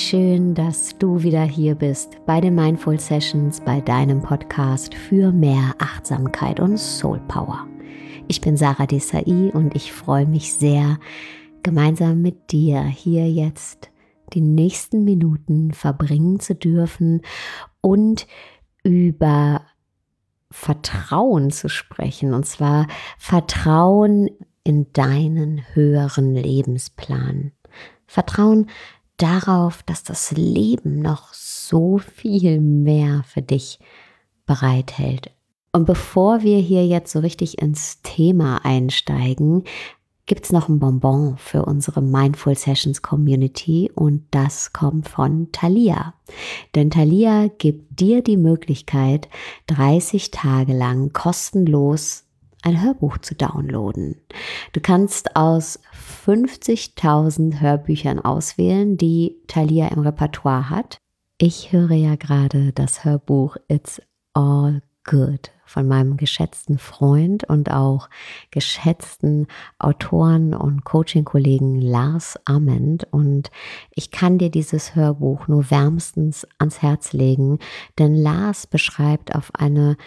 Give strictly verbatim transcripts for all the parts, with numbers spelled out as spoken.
schön, dass du wieder hier bist bei den Mindful Sessions, bei deinem Podcast für mehr Achtsamkeit und Soul Power. Ich bin Sarah Desai und ich freue mich sehr, gemeinsam mit dir hier jetzt die nächsten Minuten verbringen zu dürfen und über Vertrauen zu sprechen, und zwar Vertrauen in deinen höheren Lebensplan. Vertrauen darauf, dass das Leben noch so viel mehr für dich bereithält. Und bevor wir hier jetzt so richtig ins Thema einsteigen, gibt es noch ein Bonbon für unsere Mindful Sessions Community, und das kommt von Thalia. Denn Thalia gibt dir die Möglichkeit, dreißig Tage lang kostenlos ein Hörbuch zu downloaden. Du kannst aus fünfzigtausend Hörbüchern auswählen, die Thalia im Repertoire hat. Ich höre ja gerade das Hörbuch It's All Good von meinem geschätzten Freund und auch geschätzten Autoren und Coaching-Kollegen Lars Ament, und ich kann dir dieses Hörbuch nur wärmstens ans Herz legen, denn Lars beschreibt auf eine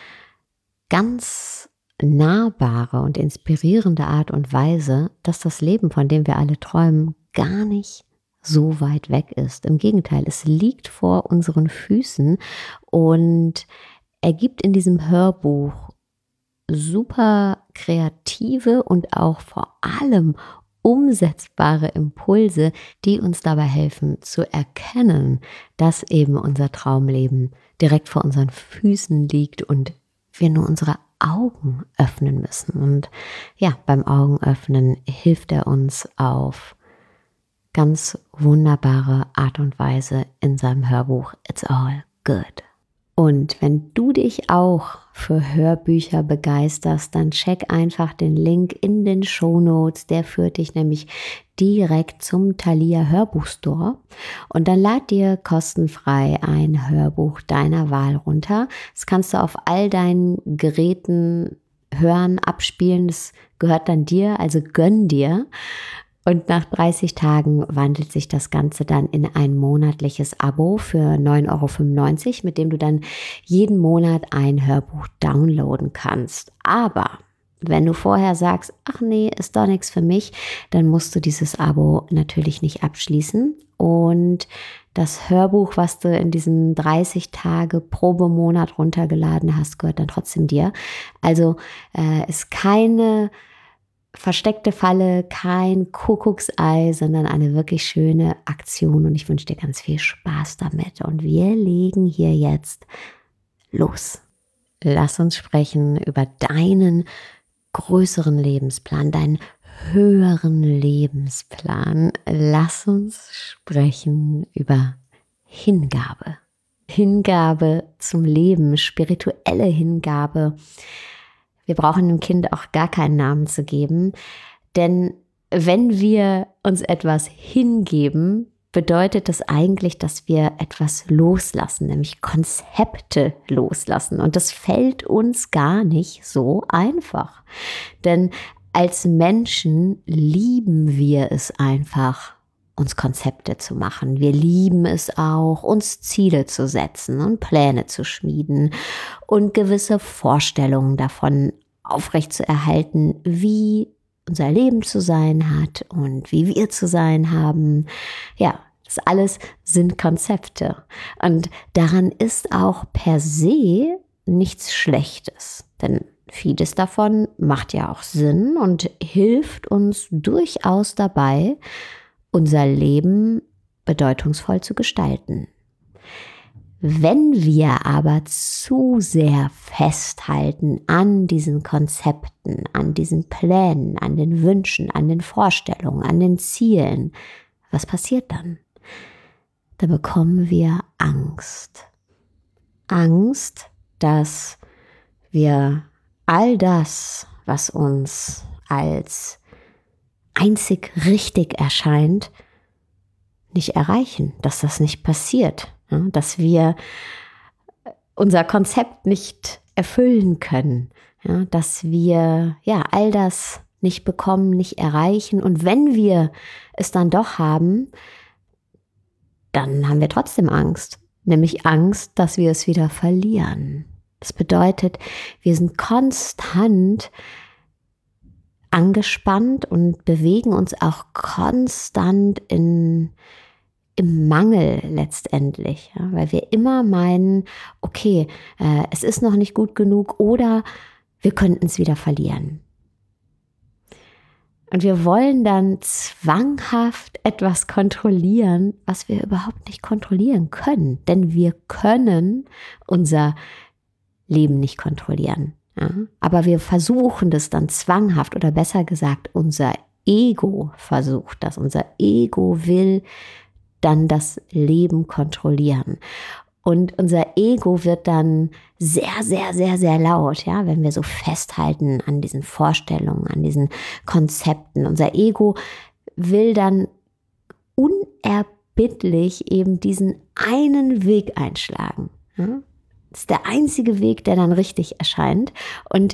ganz nahbare und inspirierende Art und Weise, dass das Leben, von dem wir alle träumen, gar nicht so weit weg ist. Im Gegenteil, es liegt vor unseren Füßen, und er gibt in diesem Hörbuch super kreative und auch vor allem umsetzbare Impulse, die uns dabei helfen zu erkennen, dass eben unser Traumleben direkt vor unseren Füßen liegt und wir nur unsere Augen öffnen müssen. Und ja, beim Augenöffnen hilft er uns auf ganz wunderbare Art und Weise in seinem Hörbuch It's All Good. Und wenn du dich auch für Hörbücher begeisterst, dann check einfach den Link in den Shownotes. Der führt dich nämlich direkt zum Thalia Hörbuchstore. Und dann lad dir kostenfrei ein Hörbuch deiner Wahl runter. Das kannst du auf all deinen Geräten hören, abspielen. Das gehört dann dir, also gönn dir. Und nach dreißig Tagen wandelt sich das Ganze dann in ein monatliches Abo für neun Euro fünfundneunzig, mit dem du dann jeden Monat ein Hörbuch downloaden kannst. Aber wenn du vorher sagst, ach nee, ist doch nichts für mich, dann musst du dieses Abo natürlich nicht abschließen. Und das Hörbuch, was du in diesen dreißig Tage Probemonat runtergeladen hast, gehört dann trotzdem dir. Also äh, ist keine versteckte Falle, kein Kuckucksei, sondern eine wirklich schöne Aktion, und ich wünsche dir ganz viel Spaß damit. Und wir legen hier jetzt los. Lass uns sprechen über deinen größeren Lebensplan, deinen höheren Lebensplan. Lass uns sprechen über Hingabe. Hingabe zum Leben, spirituelle Hingabe. Wir brauchen dem Kind auch gar keinen Namen zu geben, denn wenn wir uns etwas hingeben, bedeutet das eigentlich, dass wir etwas loslassen, nämlich Konzepte loslassen. Und das fällt uns gar nicht so einfach, denn als Menschen lieben wir es einfach, uns Konzepte zu machen. Wir lieben es auch, uns Ziele zu setzen und Pläne zu schmieden und gewisse Vorstellungen davon aufrechtzuerhalten, wie unser Leben zu sein hat und wie wir zu sein haben. Ja, das alles sind Konzepte. Und daran ist auch per se nichts Schlechtes, denn vieles davon macht ja auch Sinn und hilft uns durchaus dabei, unser Leben bedeutungsvoll zu gestalten. Wenn wir aber zu sehr festhalten an diesen Konzepten, an diesen Plänen, an den Wünschen, an den Vorstellungen, an den Zielen, was passiert dann? Da bekommen wir Angst. Angst, dass wir all das, was uns als einzig richtig erscheint, nicht erreichen, dass das nicht passiert, ja, dass wir unser Konzept nicht erfüllen können, ja, dass wir ja all das nicht bekommen, nicht erreichen, und wenn wir es dann doch haben, dann haben wir trotzdem Angst, nämlich Angst, dass wir es wieder verlieren. Das bedeutet, wir sind konstant angespannt und bewegen uns auch konstant in, im Mangel letztendlich, ja, weil wir immer meinen, okay, äh, es ist noch nicht gut genug oder wir könnten es wieder verlieren. Und wir wollen dann zwanghaft etwas kontrollieren, was wir überhaupt nicht kontrollieren können. Denn wir können unser Leben nicht kontrollieren. Ja? Aber wir versuchen das dann zwanghaft, oder besser gesagt, unser Ego versucht das. Unser Ego will dann das Leben kontrollieren. Und unser Ego wird dann sehr, sehr, sehr, sehr laut, ja, wenn wir so festhalten an diesen Vorstellungen, an diesen Konzepten. Unser Ego will dann unerbittlich eben diesen einen Weg einschlagen. Ja? Das ist der einzige Weg, der dann richtig erscheint. Und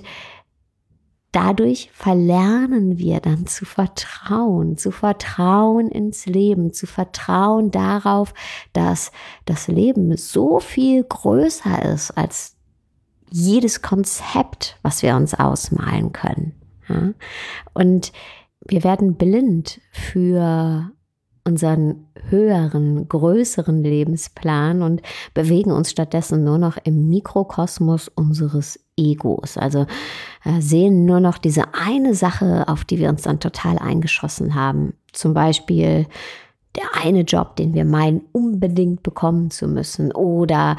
dadurch verlernen wir dann zu vertrauen, zu vertrauen ins Leben, zu vertrauen darauf, dass das Leben so viel größer ist als jedes Konzept, was wir uns ausmalen können. Ja? Und wir werden blind für unseren höheren, größeren Lebensplan und bewegen uns stattdessen nur noch im Mikrokosmos unseres Egos. Also äh, sehen nur noch diese eine Sache, auf die wir uns dann total eingeschossen haben. Zum Beispiel der eine Job, den wir meinen, unbedingt bekommen zu müssen, oder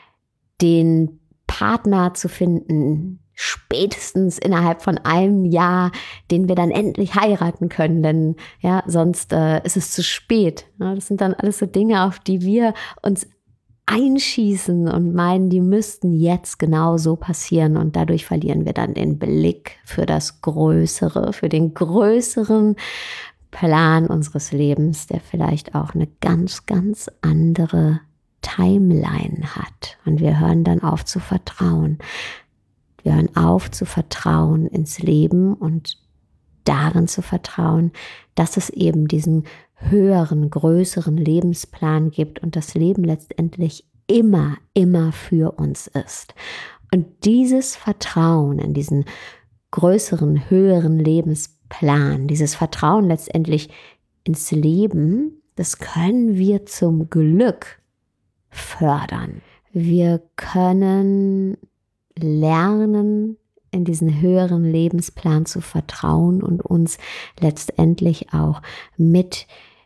den Partner zu finden, spätestens innerhalb von einem Jahr, den wir dann endlich heiraten können, denn ja, sonst äh, ist es zu spät. Ja, das sind dann alles so Dinge, auf die wir uns einschießen und meinen, die müssten jetzt genau so passieren, und dadurch verlieren wir dann den Blick für das Größere, für den größeren Plan unseres Lebens, der vielleicht auch eine ganz, ganz andere Timeline hat, und wir hören dann auf zu vertrauen. Wir hören auf zu vertrauen ins Leben und darin zu vertrauen, dass es eben diesen höheren, größeren Lebensplan gibt und das Leben letztendlich immer, immer für uns ist. Und dieses Vertrauen in diesen größeren, höheren Lebensplan, dieses Vertrauen letztendlich ins Leben, das können wir zum Glück fördern. Wir können lernen, in diesen höheren Lebensplan zu vertrauen und uns letztendlich auch mit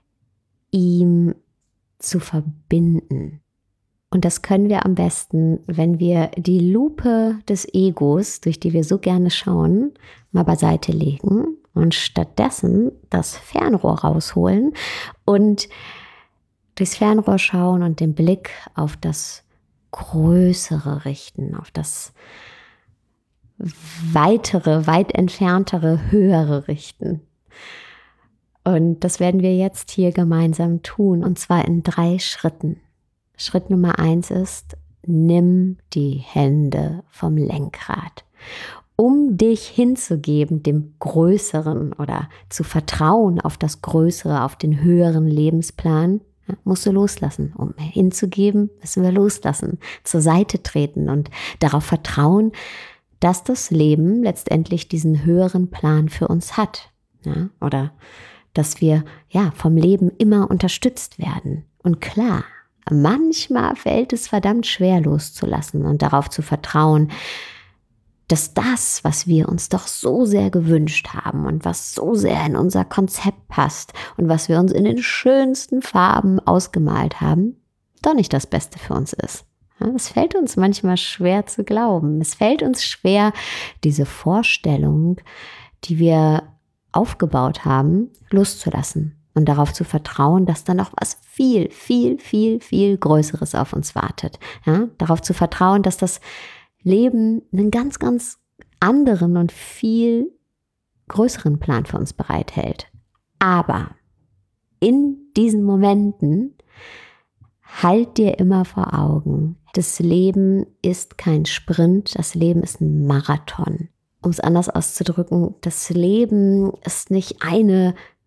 ihm zu verbinden. Und das können wir am besten, wenn wir die Lupe des Egos, durch die wir so gerne schauen, mal beiseite legen und stattdessen das Fernrohr rausholen und durchs Fernrohr schauen und den Blick auf das Größere richten, auf das weitere, weit entferntere, höhere richten. Und das werden wir jetzt hier gemeinsam tun, und zwar in drei Schritten. Schritt Nummer eins ist, nimm die Hände vom Lenkrad. Um dich hinzugeben, dem Größeren, oder zu vertrauen auf das Größere, auf den höheren Lebensplan, ja, musst du loslassen. Um hinzugeben, müssen wir loslassen, zur Seite treten und darauf vertrauen, dass das Leben letztendlich diesen höheren Plan für uns hat. Ja, oder dass wir ja vom Leben immer unterstützt werden. Und klar, manchmal fällt es verdammt schwer loszulassen und darauf zu vertrauen, dass das, was wir uns doch so sehr gewünscht haben und was so sehr in unser Konzept passt und was wir uns in den schönsten Farben ausgemalt haben, doch nicht das Beste für uns ist. Ja, es fällt uns manchmal schwer zu glauben. Es fällt uns schwer, diese Vorstellung, die wir aufgebaut haben, loszulassen und darauf zu vertrauen, dass da noch was viel, viel, viel, viel Größeres auf uns wartet. Ja, darauf zu vertrauen, dass das Leben einen ganz, ganz anderen und viel größeren Plan für uns bereithält. Aber in diesen Momenten halt dir immer vor Augen, das Leben ist kein Sprint, das Leben ist ein Marathon. Um es anders auszudrücken, das Leben ist nicht eine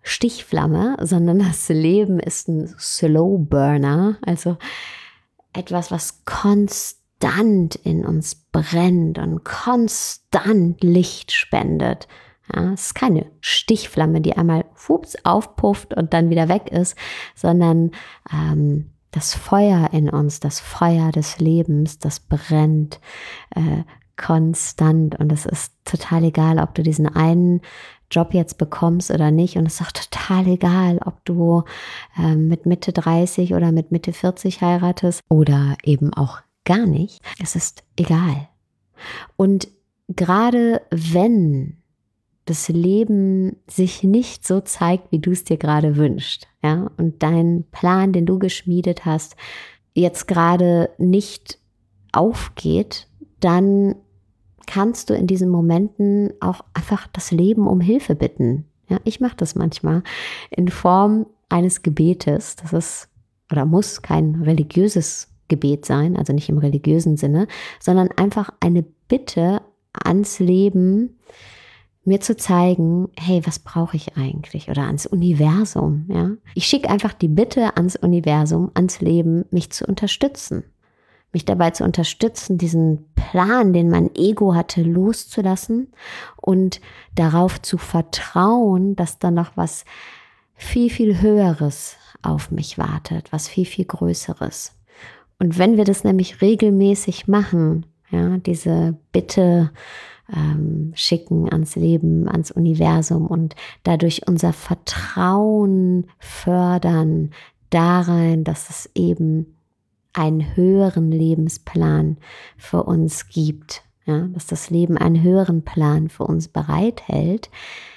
Stichflamme, sondern das Leben ist ein Slow Burner, also etwas, was konstant in uns brennt und konstant Licht spendet. Ja, es ist keine Stichflamme, die einmal fups, aufpufft und dann wieder weg ist, sondern ähm, das Feuer in uns, das Feuer des Lebens, das brennt äh, konstant. Und es ist total egal, ob du diesen einen Job jetzt bekommst oder nicht. Und es ist auch total egal, ob du äh, mit Mitte dreißig oder mit Mitte vierzig heiratest oder eben auch gar nicht. Es ist egal. Und gerade wenn das Leben sich nicht so zeigt, wie du es dir gerade wünschst, ja, und dein Plan, den du geschmiedet hast, jetzt gerade nicht aufgeht, dann kannst du in diesen Momenten auch einfach das Leben um Hilfe bitten. Ja, ich mache das manchmal in Form eines Gebetes. Das ist oder muss kein religiöses Gebet sein, also nicht im religiösen Sinne, sondern einfach eine Bitte ans Leben, mir zu zeigen, hey, was brauche ich eigentlich? Oder ans Universum. Ja? Ich schicke einfach die Bitte ans Universum, ans Leben, mich zu unterstützen. Mich dabei zu unterstützen, diesen Plan, den mein Ego hatte, loszulassen und darauf zu vertrauen, dass da noch was viel, viel Höheres auf mich wartet, was viel, viel Größeres. Und wenn wir das nämlich regelmäßig machen, ja, diese Bitte ähm, schicken ans Leben, ans Universum und dadurch unser Vertrauen fördern darein, dass es eben einen höheren Lebensplan für uns gibt, ja, dass das Leben einen höheren Plan für uns bereithält,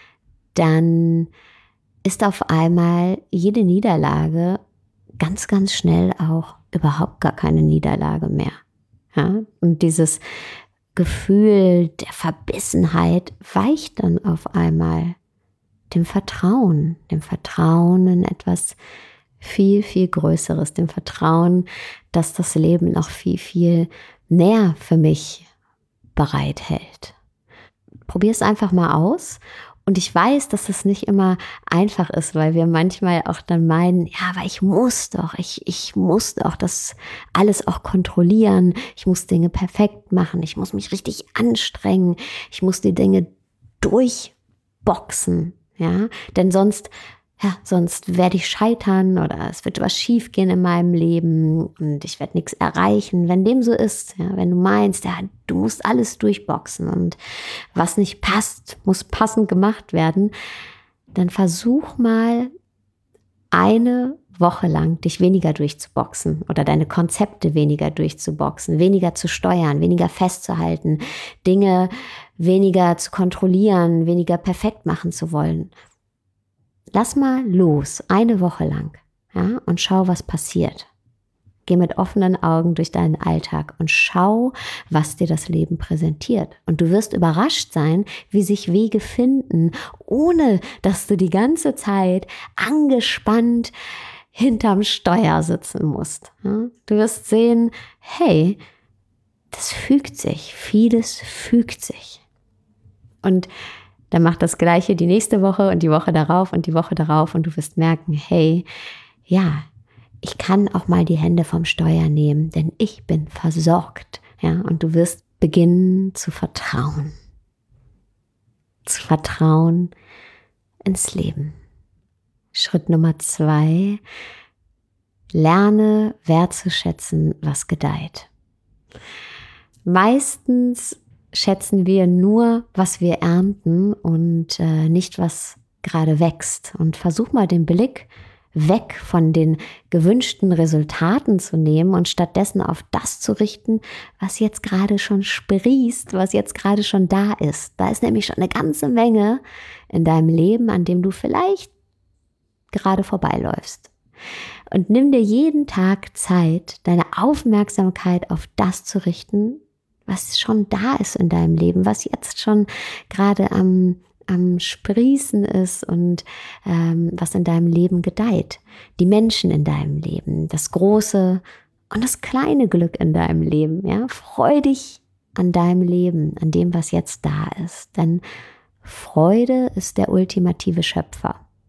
dann ist auf einmal jede Niederlage ganz, ganz schnell auch überhaupt gar keine Niederlage mehr. Ja? Und dieses Gefühl der Verbissenheit weicht dann auf einmal dem Vertrauen, dem Vertrauen in etwas viel, viel Größeres, dem Vertrauen, dass das Leben noch viel, viel näher für mich bereithält. Probier es einfach mal aus. Und ich weiß, dass es nicht immer einfach ist, weil wir manchmal auch dann meinen, ja, aber ich muss doch, ich, ich muss doch das alles auch kontrollieren. Ich muss Dinge perfekt machen. Ich muss mich richtig anstrengen. Ich muss die Dinge durchboxen, ja, denn sonst Ja, sonst werde ich scheitern oder es wird was schief gehen in meinem Leben und ich werde nichts erreichen. Wenn dem so ist, ja, wenn du meinst, ja, du musst alles durchboxen und was nicht passt, muss passend gemacht werden, dann versuch mal eine Woche lang dich weniger durchzuboxen oder deine Konzepte weniger durchzuboxen, weniger zu steuern, weniger festzuhalten, Dinge weniger zu kontrollieren, weniger perfekt machen zu wollen. Lass mal los, eine Woche lang, ja, und schau, was passiert. Geh mit offenen Augen durch deinen Alltag und schau, was dir das Leben präsentiert. Und du wirst überrascht sein, wie sich Wege finden, ohne dass du die ganze Zeit angespannt hinterm Steuer sitzen musst. Ja, du wirst sehen, hey, das fügt sich, vieles fügt sich. Und dann mach das Gleiche die nächste Woche und die Woche darauf und die Woche darauf und du wirst merken, hey, ja, ich kann auch mal die Hände vom Steuer nehmen, denn ich bin versorgt. Ja, und du wirst beginnen zu vertrauen. Zu vertrauen ins Leben. Schritt Nummer zwei, lerne wertzuschätzen, was gedeiht. Meistens schätzen wir nur, was wir ernten und äh, nicht, was gerade wächst. Und versuch mal den Blick weg von den gewünschten Resultaten zu nehmen und stattdessen auf das zu richten, was jetzt gerade schon sprießt, was jetzt gerade schon da ist. Da ist nämlich schon eine ganze Menge in deinem Leben, an dem du vielleicht gerade vorbeiläufst. Und nimm dir jeden Tag Zeit, deine Aufmerksamkeit auf das zu richten, was schon da ist in deinem Leben, was jetzt schon gerade am, am Sprießen ist und ähm, was in deinem Leben gedeiht. Die Menschen in deinem Leben, das große und das kleine Glück in deinem Leben. Ja? Freu dich an deinem Leben, an dem, was jetzt da ist. Denn Freude ist der ultimative Schöpfer.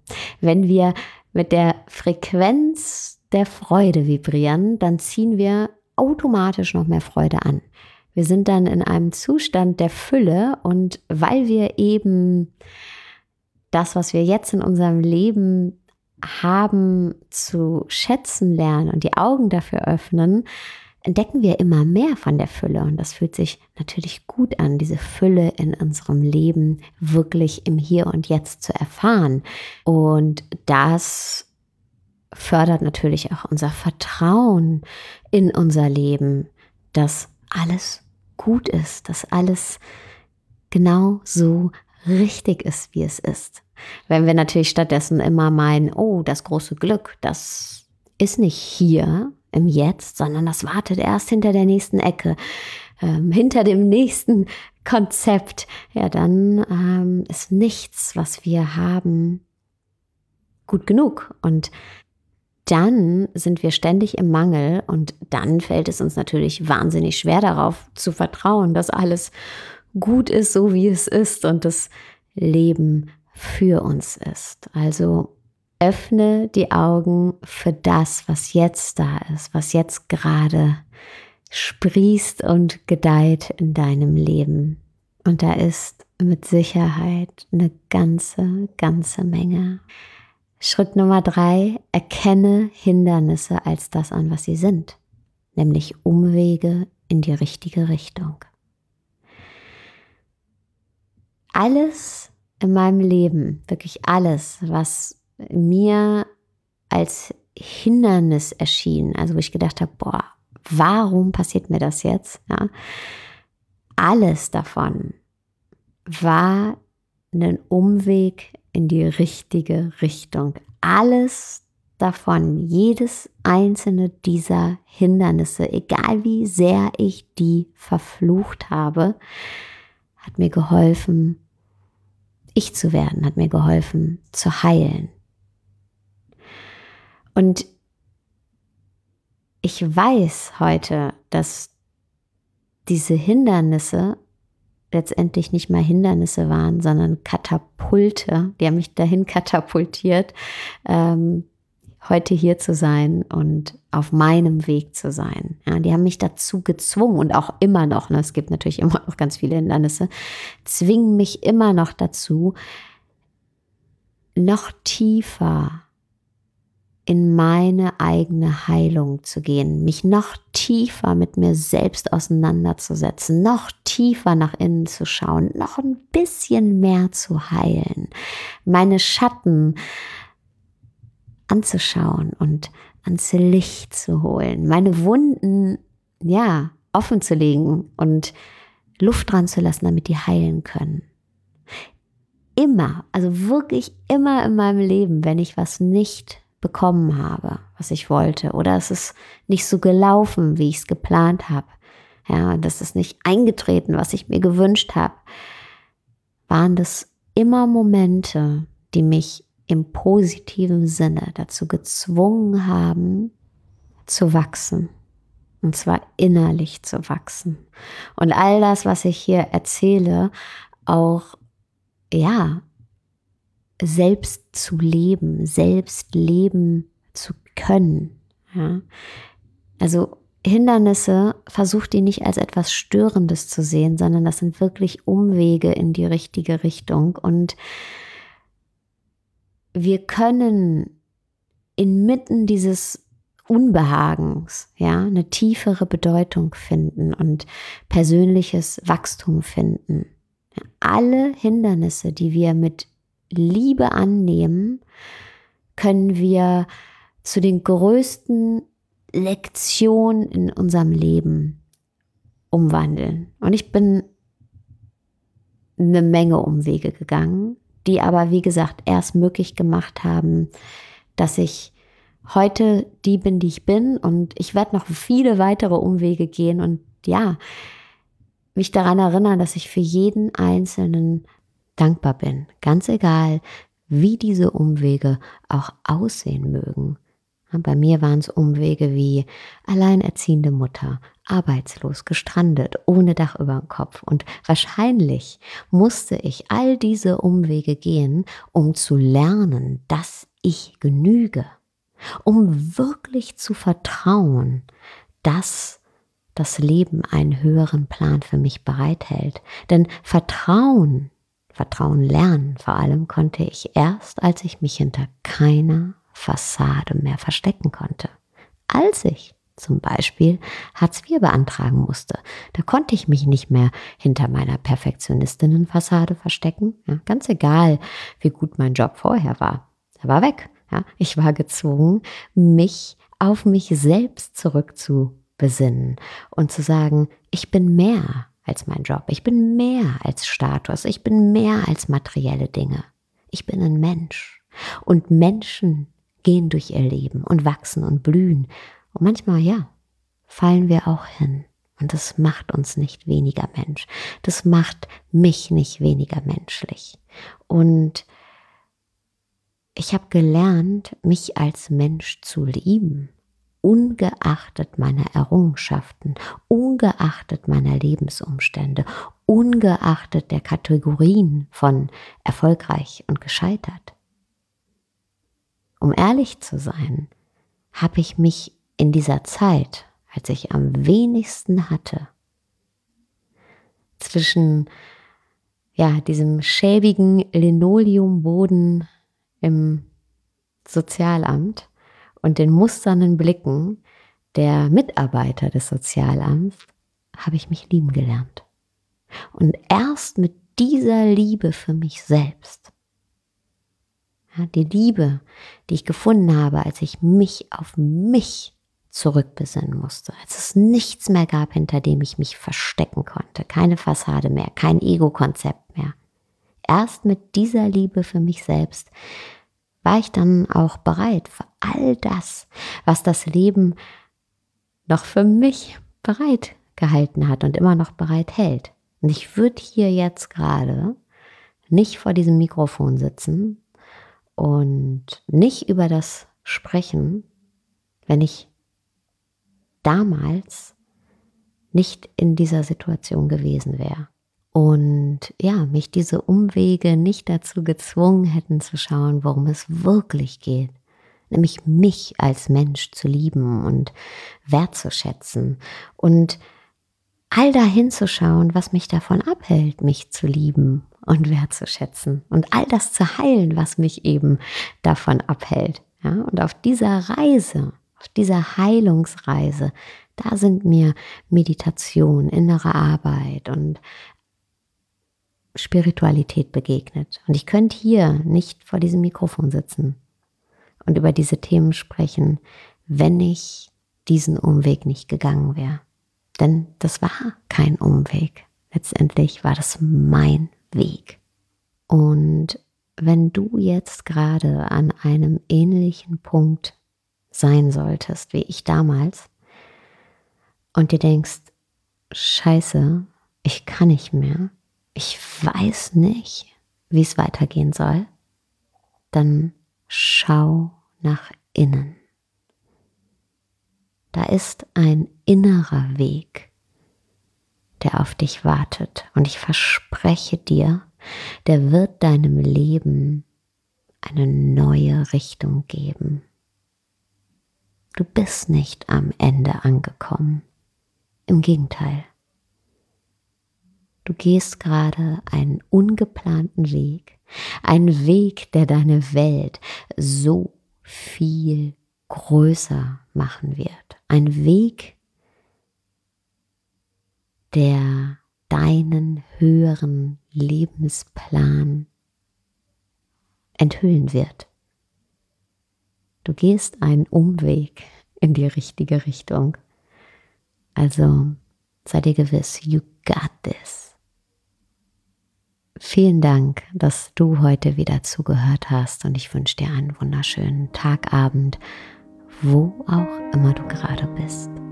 Wenn wir mit der Frequenz der Freude vibrieren, dann ziehen wir automatisch noch mehr Freude an. Wir sind dann in einem Zustand der Fülle und weil wir eben das, was wir jetzt in unserem Leben haben, zu schätzen lernen und die Augen dafür öffnen, entdecken wir immer mehr von der Fülle. Und das fühlt sich natürlich gut an, diese Fülle in unserem Leben wirklich im Hier und Jetzt zu erfahren. Und das fördert natürlich auch unser Vertrauen in unser Leben, dass alles gut ist, dass alles genau so richtig ist, wie es ist. Wenn wir natürlich stattdessen immer meinen, oh, das große Glück, das ist nicht hier im Jetzt, sondern das wartet erst hinter der nächsten Ecke, ähm, hinter dem nächsten Konzept, ja, dann ähm, ist nichts, was wir haben, gut genug. Und dann sind wir ständig im Mangel und dann fällt es uns natürlich wahnsinnig schwer darauf zu vertrauen, dass alles gut ist, so wie es ist und das Leben für uns ist. Also öffne die Augen für das, was jetzt da ist, was jetzt gerade sprießt und gedeiht in deinem Leben. Und da ist mit Sicherheit eine ganze, ganze Menge. Schritt Nummer drei, erkenne Hindernisse als das an, was sie sind, nämlich Umwege in die richtige Richtung. Alles in meinem Leben, wirklich alles, was mir als Hindernis erschien, also wo ich gedacht habe, boah, warum passiert mir das jetzt? Ja, alles davon war ein Umweg in die richtige Richtung. Alles davon, jedes einzelne dieser Hindernisse, egal wie sehr ich die verflucht habe, hat mir geholfen, ich zu werden, hat mir geholfen, zu heilen. Und ich weiß heute, dass diese Hindernisse letztendlich nicht mal Hindernisse waren, sondern Katapulte. Die haben mich dahin katapultiert, ähm, heute hier zu sein und auf meinem Weg zu sein. Ja, die haben mich dazu gezwungen und auch immer noch, ne, es gibt natürlich immer noch ganz viele Hindernisse, zwingen mich immer noch dazu, noch tiefer in meine eigene Heilung zu gehen, mich noch tiefer mit mir selbst auseinanderzusetzen, noch tiefer nach innen zu schauen, noch ein bisschen mehr zu heilen, meine Schatten anzuschauen und ans Licht zu holen, meine Wunden, ja, offen zu legen und Luft dran zu lassen, damit die heilen können. Immer, also wirklich immer in meinem Leben, wenn ich was nicht bekommen habe, was ich wollte, oder es ist nicht so gelaufen, wie ich es geplant habe, ja, das ist nicht eingetreten, was ich mir gewünscht habe, waren das immer Momente, die mich im positiven Sinne dazu gezwungen haben, zu wachsen. Und zwar innerlich zu wachsen. Und all das, was ich hier erzähle, auch, ja, selbst zu leben, selbst leben zu können. Ja? Also Hindernisse, versucht die nicht als etwas Störendes zu sehen, sondern das sind wirklich Umwege in die richtige Richtung. Und wir können inmitten dieses Unbehagens, ja, eine tiefere Bedeutung finden und persönliches Wachstum finden. Ja, alle Hindernisse, die wir mit Liebe annehmen, können wir zu den größten Lektionen in unserem Leben umwandeln. Und ich bin eine Menge Umwege gegangen, die aber, wie gesagt, erst möglich gemacht haben, dass ich heute die bin, die ich bin, und ich werde noch viele weitere Umwege gehen und ja, mich daran erinnern, dass ich für jeden Einzelnen dankbar bin. Ganz egal, wie diese Umwege auch aussehen mögen. Bei mir waren es Umwege wie alleinerziehende Mutter, arbeitslos, gestrandet, ohne Dach über dem Kopf. Und wahrscheinlich musste ich all diese Umwege gehen, um zu lernen, dass ich genüge, um wirklich zu vertrauen, dass das Leben einen höheren Plan für mich bereithält. Denn Vertrauen, Vertrauen lernen vor allem konnte ich erst, als ich mich hinter keiner Fassade mehr verstecken konnte. Als ich zum Beispiel Hartz vier beantragen musste, da konnte ich mich nicht mehr hinter meiner Perfektionistinnenfassade verstecken. Ja, ganz egal, wie gut mein Job vorher war. Er war weg. Ja, ich war gezwungen, mich auf mich selbst zurückzubesinnen und zu sagen, ich bin mehr als mein Job, ich bin mehr als Status, ich bin mehr als materielle Dinge. Ich bin ein Mensch und Menschen gehen durch ihr Leben und wachsen und blühen. Und manchmal, ja, fallen wir auch hin. Und das macht uns nicht weniger Mensch. Das macht mich nicht weniger menschlich. Und ich habe gelernt, mich als Mensch zu lieben, ungeachtet meiner Errungenschaften, ungeachtet meiner Lebensumstände, ungeachtet der Kategorien von erfolgreich und gescheitert. Um ehrlich zu sein, habe ich mich in dieser Zeit, als ich am wenigsten hatte, zwischen ja, diesem schäbigen Linoleumboden im Sozialamt und den musternden Blicken der Mitarbeiter des Sozialamts, habe ich mich lieben gelernt. Und erst mit dieser Liebe für mich selbst, ja, die Liebe, die ich gefunden habe, als ich mich auf mich zurückbesinnen musste, als es nichts mehr gab, hinter dem ich mich verstecken konnte, keine Fassade mehr, kein Ego-Konzept mehr. Erst mit dieser Liebe für mich selbst war ich dann auch bereit für all das, was das Leben noch für mich bereit gehalten hat und immer noch bereit hält. Und ich würde hier jetzt gerade nicht vor diesem Mikrofon sitzen und nicht über das sprechen, wenn ich damals nicht in dieser Situation gewesen wäre. Und ja, mich diese Umwege nicht dazu gezwungen hätten zu schauen, worum es wirklich geht. Nämlich mich als Mensch zu lieben und wertzuschätzen und all dahin zu schauen, was mich davon abhält, mich zu lieben und wertzuschätzen und all das zu heilen, was mich eben davon abhält. Ja, und auf dieser Reise, auf dieser Heilungsreise, da sind mir Meditation, innere Arbeit und Spiritualität begegnet. Und ich könnte hier nicht vor diesem Mikrofon sitzen und über diese Themen sprechen, wenn ich diesen Umweg nicht gegangen wäre. Denn das war kein Umweg. Letztendlich war das mein Weg. Und wenn du jetzt gerade an einem ähnlichen Punkt sein solltest, wie ich damals, und dir denkst, Scheiße, ich kann nicht mehr, ich weiß nicht, wie es weitergehen soll, dann schau nach innen. Da ist ein innerer Weg, der auf dich wartet. Und ich verspreche dir, der wird deinem Leben eine neue Richtung geben. Du bist nicht am Ende angekommen. Im Gegenteil. Du gehst gerade einen ungeplanten Weg, einen Weg, der deine Welt so viel größer machen wird. Ein Weg, der deinen höheren Lebensplan enthüllen wird. Du gehst einen Umweg in die richtige Richtung. Also sei dir gewiss, you got this. Vielen Dank, dass du heute wieder zugehört hast und ich wünsche dir einen wunderschönen Tag, Abend, wo auch immer du gerade bist.